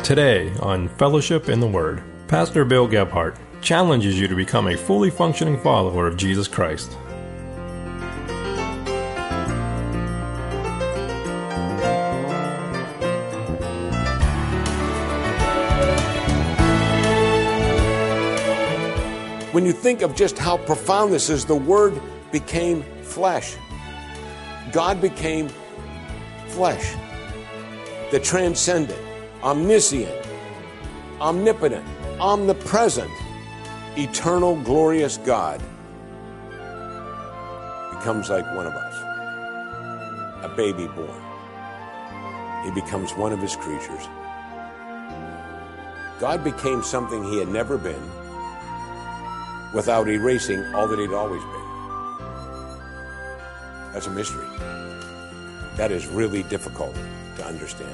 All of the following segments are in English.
Today on Fellowship in the Word, Pastor Bill Gebhardt challenges you to become a fully functioning follower of Jesus Christ. When you think of just how profound this is, the Word became flesh. God became flesh. The transcendent, omniscient, omnipotent, omnipresent, eternal, glorious God becomes like one of us, a baby born. He becomes one of His creatures. God became something He had never been without erasing all that He'd always been. That's a mystery. That is really difficult to understand.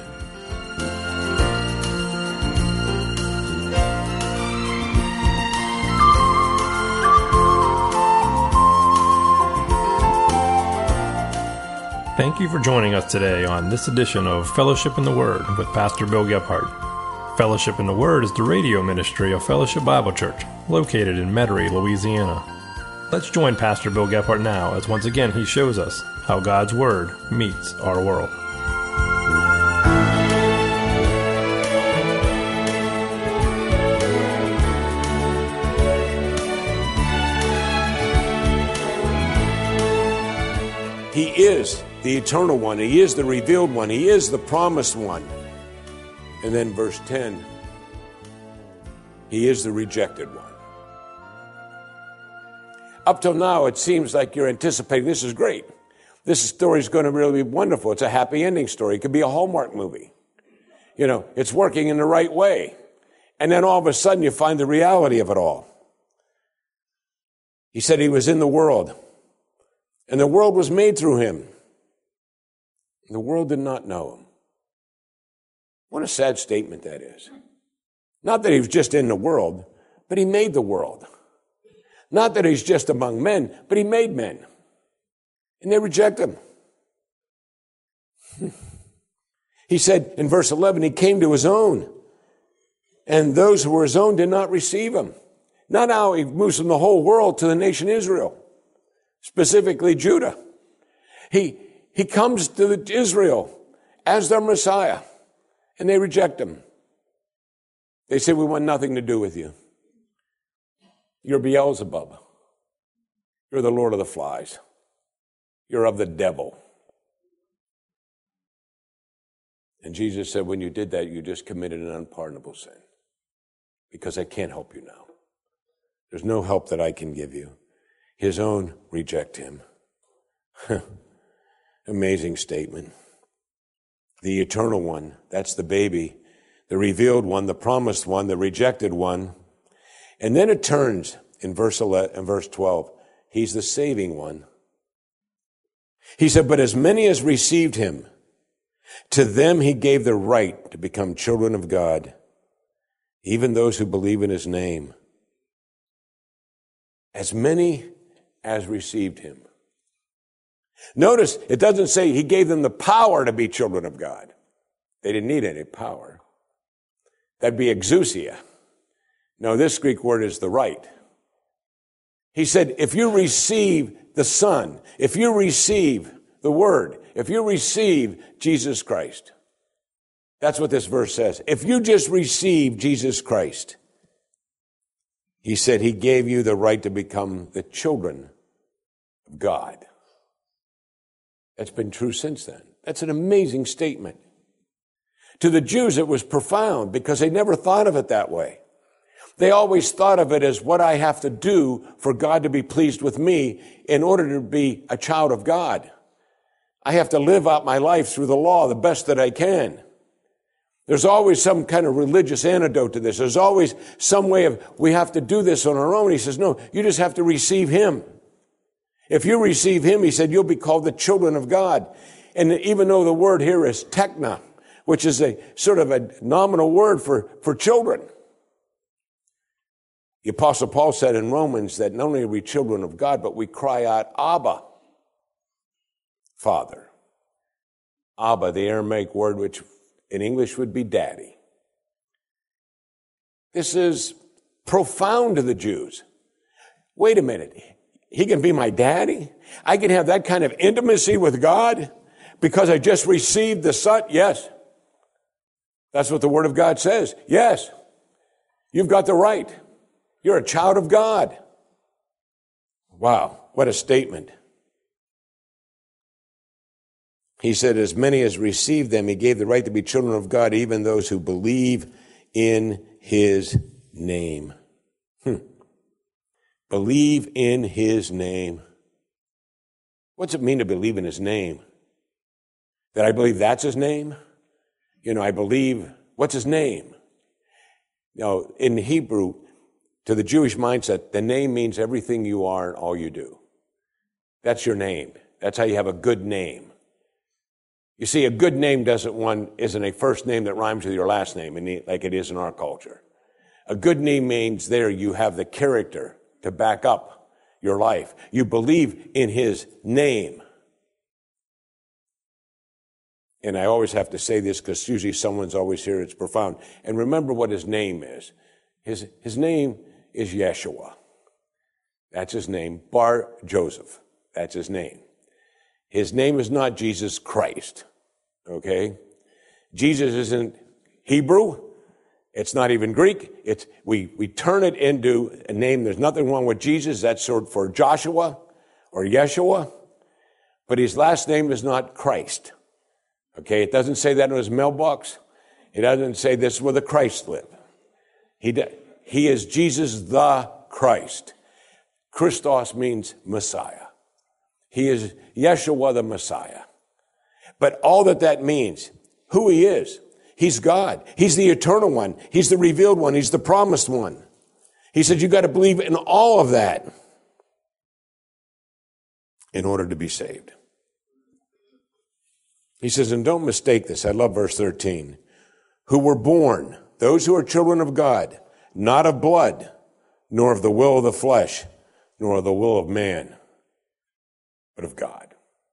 Thank you for joining us today on this edition of Fellowship in the Word with Pastor Bill Gebhardt. Fellowship in the Word is the radio ministry of Fellowship Bible Church, located in Metairie, Louisiana. Let's join Pastor Bill Gebhardt now as once again he shows us how God's Word meets our world. He is the eternal one. He is the revealed one. He is the promised one. And then verse 10, He is the rejected one. Up till now, it seems like you're anticipating, this is great. This story is going to really be wonderful. It's a happy ending story. It could be a Hallmark movie. You know, it's working in the right way. And then all of a sudden, you find the reality of it all. He said He was in the world, and the world was made through Him. The world did not know Him. What a sad statement that is. Not that He was just in the world, but He made the world. Not that He's just among men, but He made men. And they reject Him. He said in verse 11, He came to His own, and those who were His own did not receive Him. Not how He moves from the whole world to the nation Israel, specifically Judah. He comes to Israel as their Messiah. And they reject Him. They say, we want nothing to do with you. You're Beelzebub. You're the Lord of the Flies. You're of the devil. And Jesus said, when you did that, you just committed an unpardonable sin. Because I can't help you now. There's no help that I can give you. His own reject Him. Amazing statement. The eternal one, that's the baby. The revealed one, the promised one, the rejected one. And then it turns in verse 11 and verse 12. He's the saving one. He said, but as many as received Him, to them He gave the right to become children of God, even those who believe in His name. As many as received Him. Notice, it doesn't say He gave them the power to be children of God. They didn't need any power. That'd be exousia. No, this Greek word is the right. He said, if you receive the Son, if you receive the Word, if you receive Jesus Christ, that's what this verse says. If you just receive Jesus Christ, He said He gave you the right to become the children of God. That's been true since then. That's an amazing statement. To the Jews, it was profound because they never thought of it that way. They always thought of it as what I have to do for God to be pleased with me in order to be a child of God. I have to live out my life through the law the best that I can. There's always some kind of religious antidote to this. There's always some way of, we have to do this on our own. He says, no, you just have to receive Him. If you receive Him, He said, you'll be called the children of God. And even though the word here is tekna, which is a sort of a nominal word for children. The Apostle Paul said in Romans that not only are we children of God, but we cry out, Abba, Father. Abba, the Aramaic word which in English would be daddy. This is profound to the Jews. Wait a minute. He can be my daddy? I can have that kind of intimacy with God because I just received the Son? Yes. That's what the Word of God says. Yes. You've got the right. You're a child of God. Wow, what a statement. He said, as many as received them, he gave the right to be children of God, even those who believe in his name. Believe in his name. What's it mean to believe in his name? That I believe that's his name? I believe, what's his name? In Hebrew, to the Jewish mindset, the name means everything you are and all you do. That's your name. That's how you have a good name. You see, a good name isn't a first name that rhymes with your last name, like it is in our culture. A good name means there you have the character to back up your life. You believe in his name. And I always have to say this because usually someone's always here. It's profound. And remember what his name is. His name is Yeshua. That's his name. Bar Joseph. That's his name. His name is not Jesus Christ. Okay? Jesus isn't Hebrew. It's not even Greek. We turn it into a name. There's nothing wrong with Jesus. That's short for Joshua or Yeshua. But his last name is not Christ. Okay? It doesn't say that in his mailbox. It doesn't say this is where the Christ live. He is Jesus the Christ. Christos means Messiah. He is Yeshua the Messiah. But all that means, who he is, he's God. He's the eternal one. He's the revealed one. He's the promised one. He said you got to believe in all of that in order to be saved. He says, and don't mistake this. I love verse 13. Who were born, those who are children of God, not of blood, nor of the will of the flesh, nor of the will of man, but of God.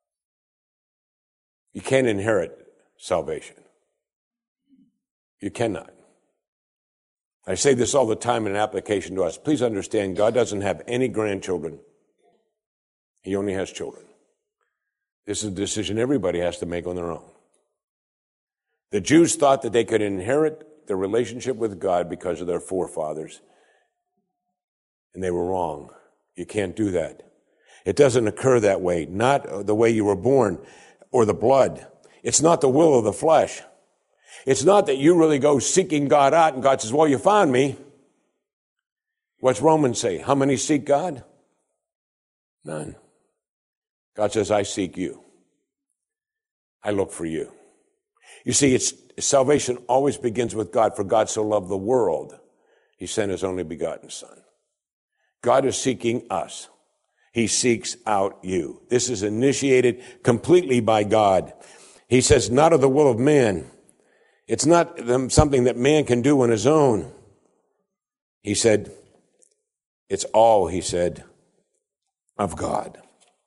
You can't inherit salvation. You cannot. I say this all the time in an application to us. Please understand, God doesn't have any grandchildren. He only has children. This is a decision everybody has to make on their own. The Jews thought that they could inherit their relationship with God because of their forefathers, and they were wrong. You can't do that. It doesn't occur that way, not the way you were born or the blood. It's not the will of the flesh. It's not that you really go seeking God out and God says, well, you found me. What's Romans say? How many seek God? None. God says, I seek you. I look for you. You see, salvation always begins with God. For God so loved the world, he sent his only begotten Son. God is seeking us. He seeks out you. This is initiated completely by God. He says, not of the will of man. It's not something that man can do on his own. He said, it's all, he said, of God.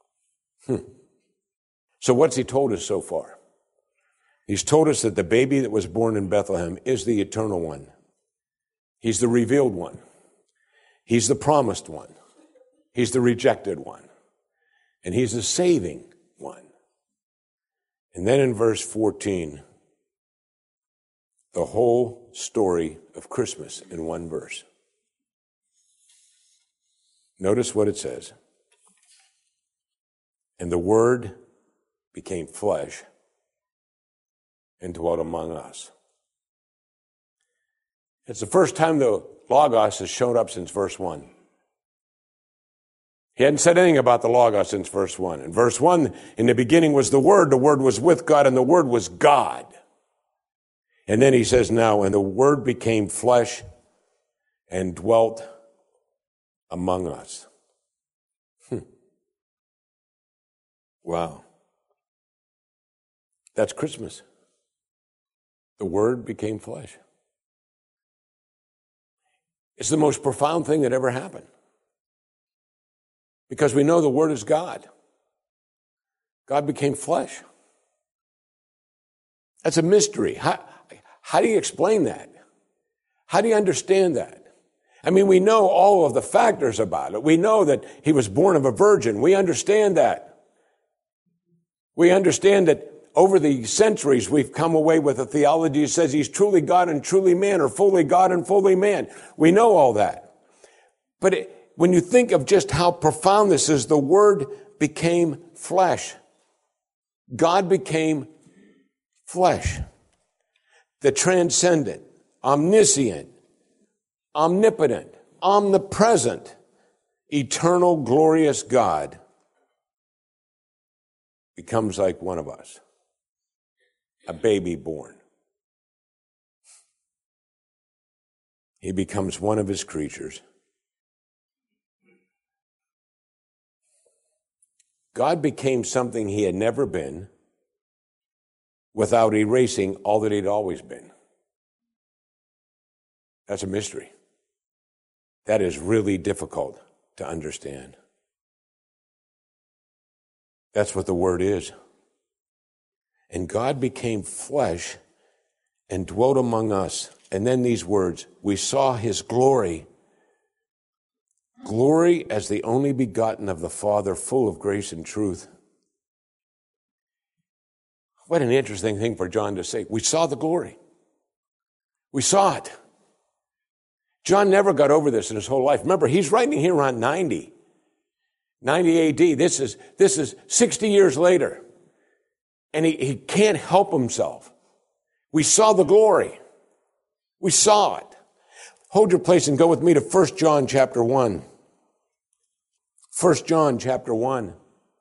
So what's he told us so far? He's told us that the baby that was born in Bethlehem is the eternal one. He's the revealed one. He's the promised one. He's the rejected one. And he's the saving one. And then in verse 14, the whole story of Christmas in one verse. Notice what it says. And the Word became flesh and dwelt among us. It's the first time the Logos has shown up since verse 1. He hadn't said anything about the Logos since verse 1. In verse 1, in the beginning was the Word was with God, and the Word was God. And then he says now, and the Word became flesh and dwelt among us. Wow. That's Christmas. The Word became flesh. It's the most profound thing that ever happened. Because we know the Word is God. God became flesh. That's a mystery. How do you explain that? How do you understand that? I mean, we know all of the factors about it. We know that he was born of a virgin. We understand that. We understand that over the centuries, we've come away with a theology that says he's truly God and truly man, or fully God and fully man. We know all that. But when you think of just how profound this is, the Word became flesh. God became flesh. The transcendent, omniscient, omnipotent, omnipresent, eternal, glorious God becomes like one of us. A baby born. He becomes one of his creatures. God became something he had never been without erasing all that he'd always been. That's a mystery. That is really difficult to understand. That's what the Word is. And God became flesh and dwelt among us. And then these words, we saw his glory. Glory as the only begotten of the Father, full of grace and truth. What an interesting thing for John to say. We saw the glory. We saw it. John never got over this in his whole life. Remember, he's writing here around 90 AD. This is 60 years later. And he can't help himself. We saw the glory. We saw it. Hold your place and go with me to 1 John chapter 1. 1 John chapter 1.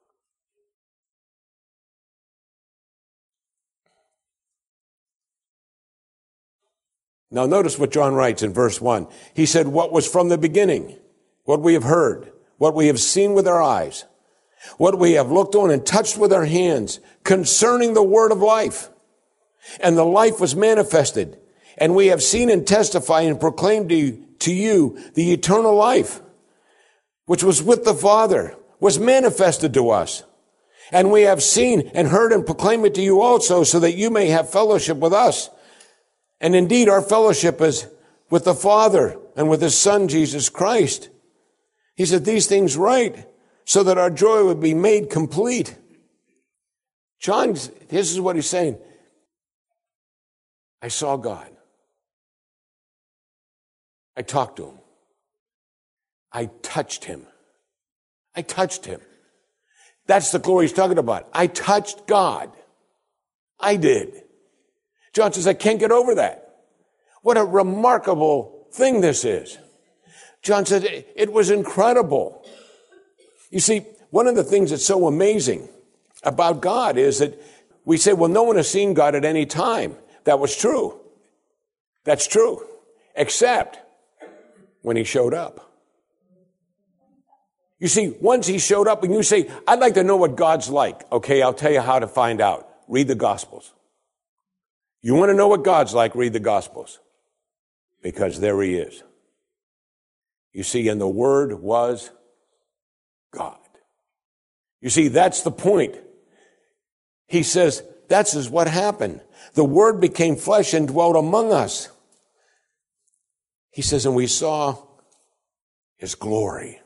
Now notice what John writes in verse 1. He said, what was from the beginning, what we have heard, what we have seen with our eyes, what we have looked on and touched with our hands concerning the word of life. And the life was manifested, and we have seen and testified and proclaimed to you the eternal life, which was with the Father, was manifested to us. And we have seen and heard and proclaimed it to you also, so that you may have fellowship with us. And indeed, our fellowship is with the Father and with his Son, Jesus Christ. He said these things write so that our joy would be made complete. John, this is what he's saying. I saw God. I talked to him. I touched him. I touched him. That's the glory he's talking about. I touched God. I did. John says, I can't get over that. What a remarkable thing this is. John said, it was incredible. You see, one of the things that's so amazing about God is that we say, well, no one has seen God at any time. That was true. That's true. Except when he showed up. You see, once he showed up and you say, I'd like to know what God's like. Okay, I'll tell you how to find out. Read the Gospels. You want to know what God's like? Read the Gospels. Because there he is. You see, and the Word was God. You see, that's the point. He says, that's just what happened. The Word became flesh and dwelt among us. He says, and we saw his glory.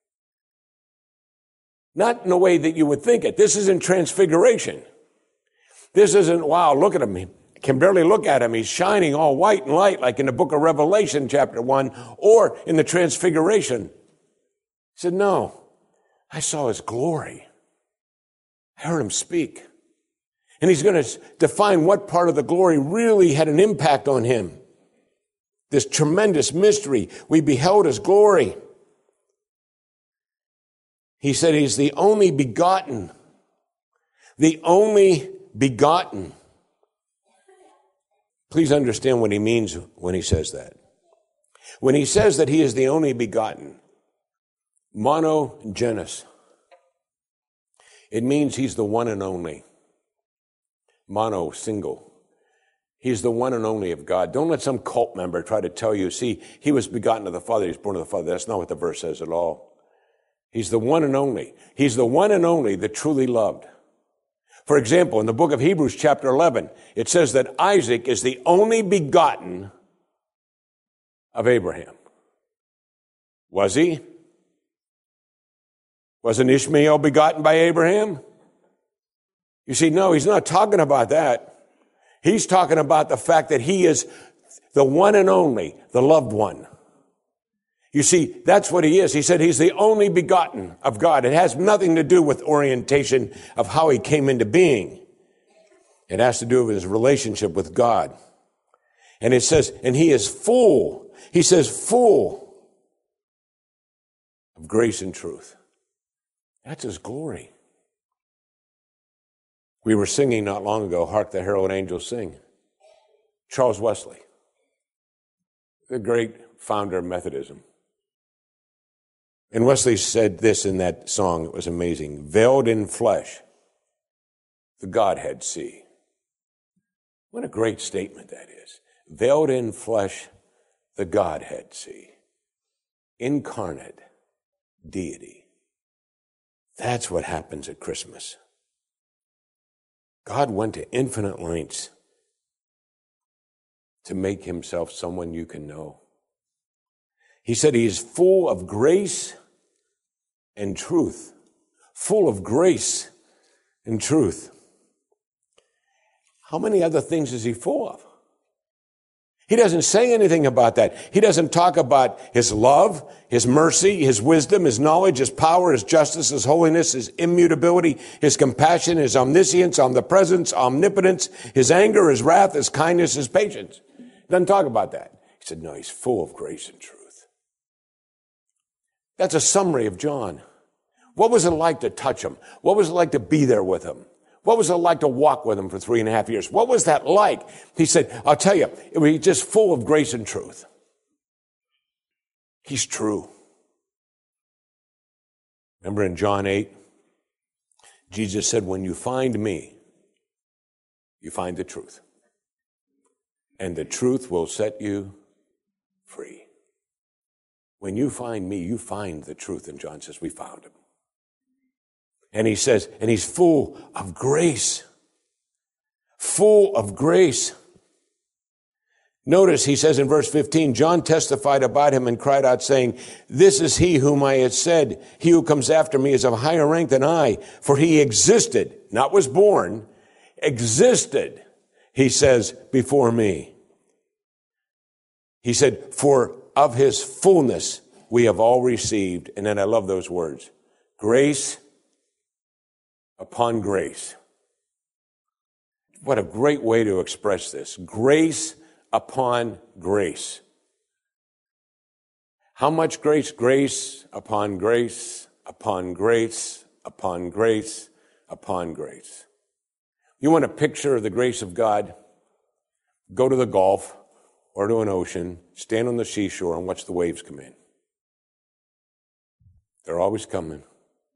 Not in the way that you would think it. This isn't transfiguration. This isn't, wow, look at him. He can barely look at him. He's shining all white and light like in the book of Revelation chapter 1 or in the transfiguration. He said, no, I saw his glory. I heard him speak. And he's going to define what part of the glory really had an impact on him. This tremendous mystery. We beheld his glory. He said he's the only begotten. The only begotten. Please understand what he means when he says that. When he says that he is the only begotten, monogenes, it means he's the one and only. Mono, single. He's the one and only of God. Don't let some cult member try to tell you, see, he was begotten of the Father, he was born of the Father. That's not what the verse says at all. He's the one and only. He's the one and only that truly loved. For example, in the book of Hebrews chapter 11, it says that Isaac is the only begotten of Abraham. Was he? Wasn't Ishmael begotten by Abraham? You see, no, he's not talking about that. He's talking about the fact that he is the one and only, the loved one. You see, that's what he is. He said he's the only begotten of God. It has nothing to do with orientation of how he came into being. It has to do with his relationship with God. And it says, and he is full. He says full of grace and truth. That's his glory. We were singing not long ago, Hark the Herald Angels Sing. Charles Wesley, the great founder of Methodism. And Wesley said this in that song, it was amazing. Veiled in flesh, the Godhead see. What a great statement that is. Veiled in flesh, the Godhead see. Incarnate deity. That's what happens at Christmas. God went to infinite lengths to make himself someone you can know. He said he is full of grace and truth. Full of grace and truth. How many other things is he full of? He doesn't say anything about that. He doesn't talk about his love, his mercy, his wisdom, his knowledge, his power, his justice, his holiness, his immutability, his compassion, his omniscience, omnipresence, omnipotence, his anger, his wrath, his kindness, his patience. He doesn't talk about that. He said, no, he's full of grace and truth. That's a summary of John. What was it like to touch him? What was it like to be there with him? What was it like to walk with him for 3.5 years? What was that like? He said, I'll tell you, it was just full of grace and truth. He's true. Remember in John 8, Jesus said, when you find me, you find the truth. And the truth will set you free. When you find me, you find the truth. And John says, we found him. And he says, and he's full of grace. Full of grace. Notice he says in verse 15, John testified about him and cried out saying, this is he whom I had said, he who comes after me is of higher rank than I, for he existed, not was born, existed, he says, before me. He said, for of his fullness we have all received. And then I love those words, grace upon grace. What a great way to express this. Grace upon grace. How much grace? Grace upon grace, upon grace, upon grace, upon grace. You want a picture of the grace of God? Go to the Gulf or to an ocean, stand on the seashore and watch the waves come in. They're always coming.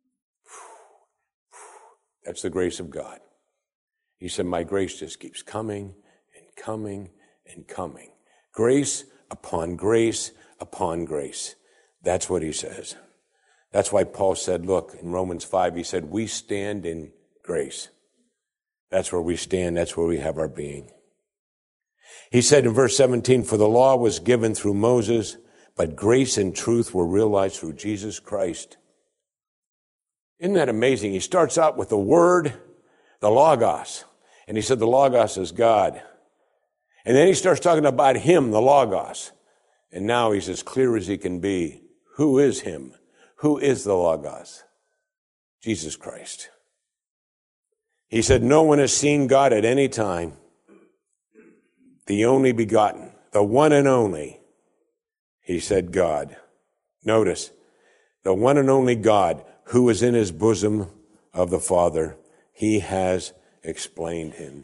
That's the grace of God. He said, my grace just keeps coming and coming and coming. Grace upon grace upon grace. That's what he says. That's why Paul said, look, in Romans 5, he said, we stand in grace. That's where we stand. That's where we have our being. He said in verse 17, for the law was given through Moses, but grace and truth were realized through Jesus Christ. Isn't that amazing? He starts out with the word, the Logos. And he said the Logos is God. And then he starts talking about him, the Logos. And now he's as clear as he can be. Who is him? Who is the Logos? Jesus Christ. He said no one has seen God at any time. The only begotten, the one and only. He said God. Notice, the one and only God who is in his bosom of the Father, he has explained him.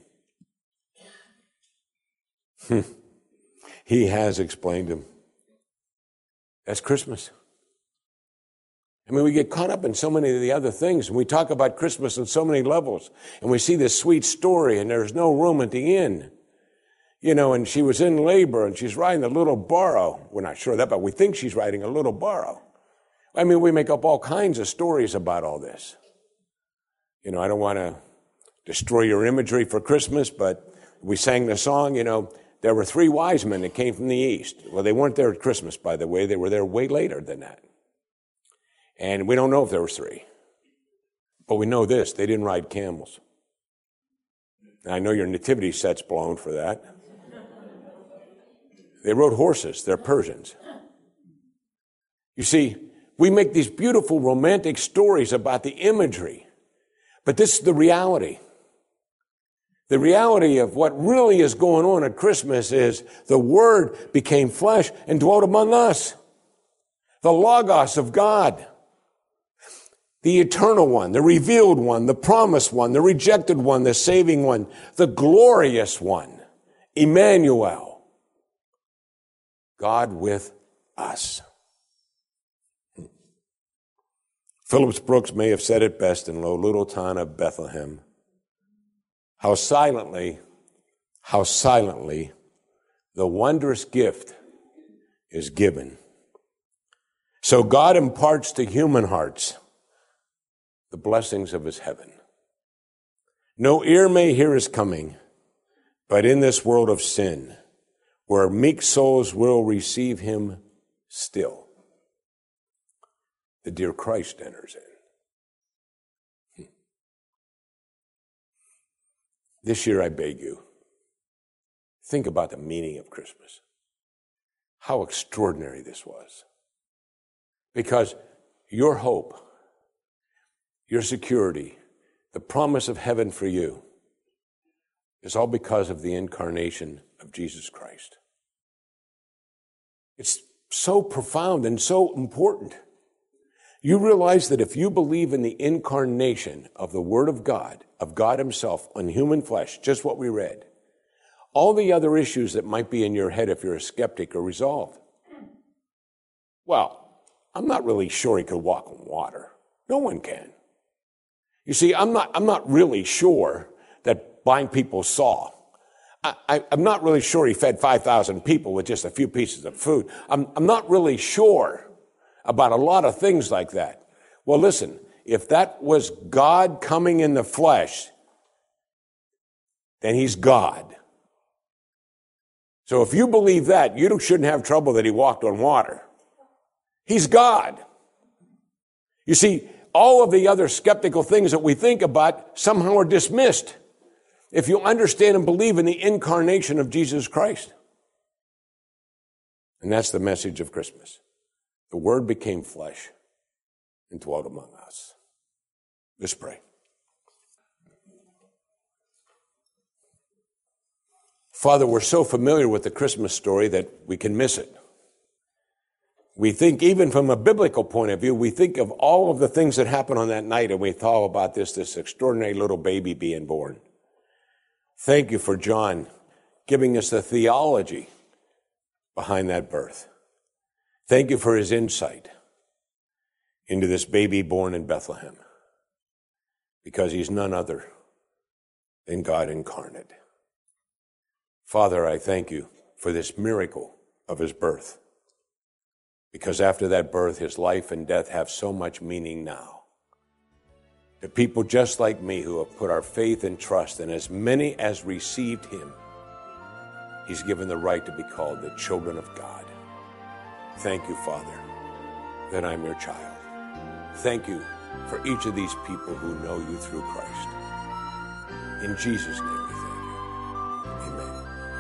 He has explained him. That's Christmas. I mean, we get caught up in so many of the other things, and we talk about Christmas on so many levels, and we see this sweet story, and there's no room at the inn. You know, and she was in labor, and she's riding a little burro. We're not sure of that, but we think she's riding a little burro. I mean, we make up all kinds of stories about all this. You know, I don't want to destroy your imagery for Christmas, but we sang the song, you know, there were 3 wise men that came from the east. Well, they weren't there at Christmas, by the way. They were there way later than that. And we don't know if there were 3. But we know this, they didn't ride camels. Now, I know your nativity set's blown for that. They rode horses. They're Persians. You see, we make these beautiful romantic stories about the imagery, but this is the reality. The reality of what really is going on at Christmas is the Word became flesh and dwelt among us. The Logos of God. The eternal one, the revealed one, the promised one, the rejected one, the saving one, the glorious one, Emmanuel. God with us. Phillips Brooks may have said it best in Lo Little Town of Bethlehem. How silently the wondrous gift is given. So God imparts to human hearts the blessings of his heaven. No ear may hear his coming, but in this world of sin, where meek souls will receive him still, the dear Christ enters in. This year, I beg you, think about the meaning of Christmas. How extraordinary this was. Because your hope, your security, the promise of heaven for you is all because of the incarnation of Jesus Christ. It's so profound and so important. You realize that if you believe in the incarnation of the Word of God himself on human flesh, just what we read, all the other issues that might be in your head if you're a skeptic are resolved. Well, I'm not really sure he could walk on water. No one can. You see, I'm not really sure that blind people saw. I'm not really sure he fed 5,000 people with just a few pieces of food. I'm not really sure about a lot of things like that. Well, listen, if that was God coming in the flesh, then he's God. So if you believe that, you shouldn't have trouble that he walked on water. He's God. You see, all of the other skeptical things that we think about somehow are dismissed if you understand and believe in the incarnation of Jesus Christ. And that's the message of Christmas. The Word became flesh and dwelt among us. Let's pray. Father, we're so familiar with the Christmas story that we can miss it. We think, even from a biblical point of view, we think of all of the things that happened on that night, and we thought about this extraordinary little baby being born. Thank you for John giving us the theology behind that birth. Thank you for his insight into this baby born in Bethlehem, because he's none other than God incarnate. Father, I thank you for this miracle of his birth, because after that birth, his life and death have so much meaning now. To people just like me who have put our faith and trust, and as many as received him, he's given the right to be called the children of God. Thank you, Father, that I'm your child. Thank you for each of these people who know you through Christ. In Jesus' name we thank you. Amen.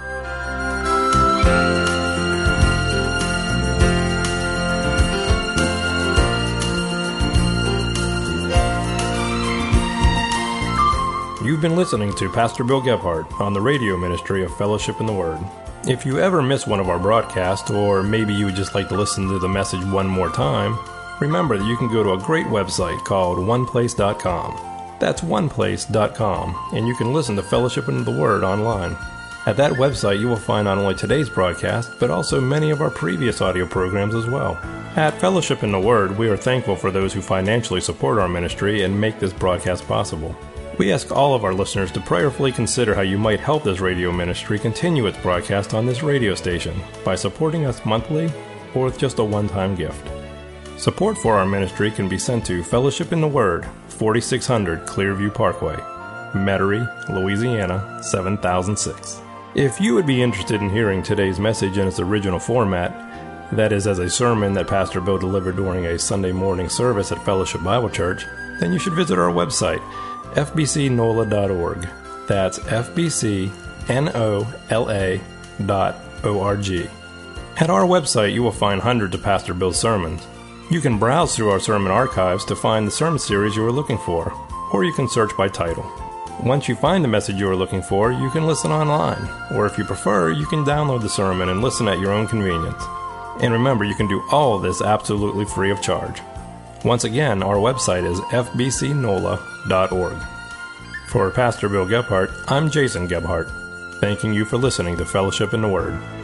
You've been listening to Pastor Bill Gebhardt on the radio ministry of Fellowship in the Word. If you ever miss one of our broadcasts, or maybe you would just like to listen to the message one more time, remember that you can go to a great website called oneplace.com. That's oneplace.com, and you can listen to Fellowship in the Word online. At that website, you will find not only today's broadcast, but also many of our previous audio programs as well. At Fellowship in the Word, we are thankful for those who financially support our ministry and make this broadcast possible. We ask all of our listeners to prayerfully consider how you might help this radio ministry continue its broadcast on this radio station by supporting us monthly or with just a one-time gift. Support for our ministry can be sent to Fellowship in the Word, 4600 Clearview Parkway, Metairie, Louisiana, 7006. If you would be interested in hearing today's message in its original format, that is, as a sermon that Pastor Bill delivered during a Sunday morning service at Fellowship Bible Church, then you should visit our website, fbcnola.org. That's fbcnola.org. At our website, you will find hundreds of Pastor Bill's sermons. You can browse through our sermon archives to find the sermon series you are looking for, or you can search by title. Once you find the message you are looking for, you can listen online, or if you prefer, you can download the sermon and listen at your own convenience. And remember, you can do all of this absolutely free of charge. Once again, our website is fbcnola.org. For Pastor Bill Gebhardt, I'm Jason Gebhardt, thanking you for listening to Fellowship in the Word.